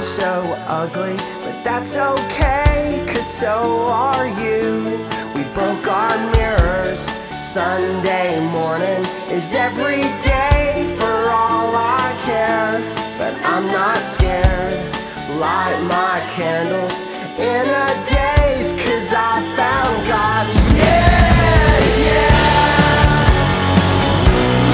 so ugly, but that's okay, 'cause so are you. We broke our mirrors. Sunday morning is every day for all I care, but I'm not scared. Light my candles in a daze, 'cause I found God.